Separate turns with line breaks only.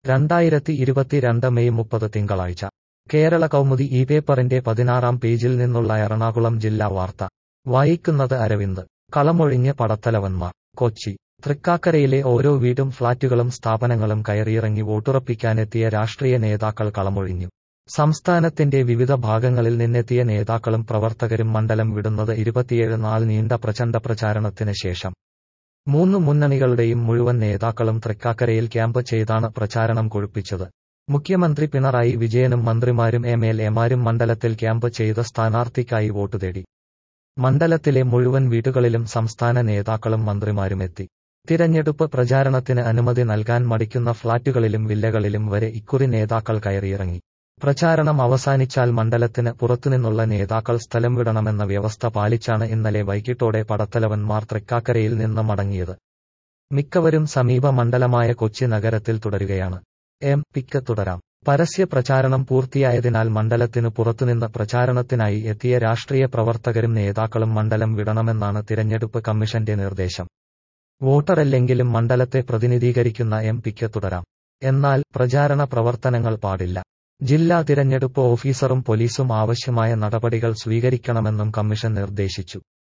2022 May 30 തിങ്കളാഴ്ച കേരള കൗമുദി ഈ പേപ്പറിന്റെ 16-ാം പേജിൽ നിന്നുള്ള എറണാകുളം ജില്ലാ വാർത്ത വായിക്കുന്നത് അരവിന്ദ്. കളമൊഴിഞ്ഞ് പടത്തലവന്മാർ. കൊച്ചി. തൃക്കാക്കരയിലെ ഓരോ വീടും ഫ്ളാറ്റുകളും സ്ഥാപനങ്ങളും കയറിയിറങ്ങി വോട്ടുറപ്പിക്കാനെത്തിയ രാഷ്ട്രീയ നേതാക്കൾ കളമൊഴിഞ്ഞു. സംസ്ഥാനത്തിന്റെ വിവിധ ഭാഗങ്ങളിൽ നിന്നെത്തിയ നേതാക്കളും പ്രവർത്തകരും മണ്ഡലം വിടുന്നത് 27 നാൾ നീണ്ട പ്രചണ്ഡ പ്രചാരണത്തിന് ശേഷം. മൂന്ന് മുന്നണികളുടെയും മുഴുവൻ നേതാക്കളും തൃക്കാക്കരയിൽ ക്യാമ്പ് ചെയ്താണ് പ്രചാരണം കൊഴുപ്പിച്ചത്. മുഖ്യമന്ത്രി പിണറായി വിജയനും മന്ത്രിമാരും എംഎൽഎമാരും മണ്ഡലത്തിൽ ക്യാമ്പ് ചെയ്ത സ്ഥാനാർത്ഥിക്കായി വോട്ട് തേടി. മണ്ഡലത്തിലെ മുഴുവൻ വീടുകളിലും സംസ്ഥാന നേതാക്കളും മന്ത്രിമാരുമെത്തി. തിരഞ്ഞെടുപ്പ് പ്രചാരണത്തിന് അനുമതി നൽകാൻ മടിക്കുന്ന ഫ്ളാറ്റുകളിലും വില്ലകളിലും വരെ ഇക്കുറി നേതാക്കൾ കയറിയിറങ്ങി. പ്രചാരണം അവസാനിച്ചാൽ മണ്ഡലത്തിന് പുറത്തുനിന്നുള്ള നേതാക്കൾ സ്ഥലം വിടണമെന്ന വ്യവസ്ഥ പാലിച്ചാണ് ഇന്നലെ വൈകിട്ടോടെ പടത്തലവന്മാർ തൃക്കാക്കരയിൽ നിന്ന് മടങ്ങിയത്. മിക്കവരും സമീപ മണ്ഡലമായ കൊച്ചി നഗരത്തിൽ തുടരുകയാണ്. പിക്ക് തുടരാം. പരസ്യ പ്രചാരണം പൂർത്തിയായതിനാൽ മണ്ഡലത്തിനു പുറത്തുനിന്ന് പ്രചാരണത്തിനായി എത്തിയ രാഷ്ട്രീയ പ്രവർത്തകരും നേതാക്കളും മണ്ഡലം വിടണമെന്നാണ് തിരഞ്ഞെടുപ്പ് കമ്മീഷന്റെ നിർദ്ദേശം. വോട്ടറല്ലെങ്കിലും മണ്ഡലത്തെ പ്രതിനിധീകരിക്കുന്ന പിക്ക് തുടരാം. എന്നാൽ പ്രചാരണ പ്രവർത്തനങ്ങൾ പാടില്ല. ജില്ലാ തിരഞ്ഞെടുപ്പ് ഓഫീസറും പോലീസും ആവശ്യമായ നടപടികൾ സ്വീകരിക്കണമെന്നും കമ്മീഷൻ നിർദ്ദേശിച്ചു.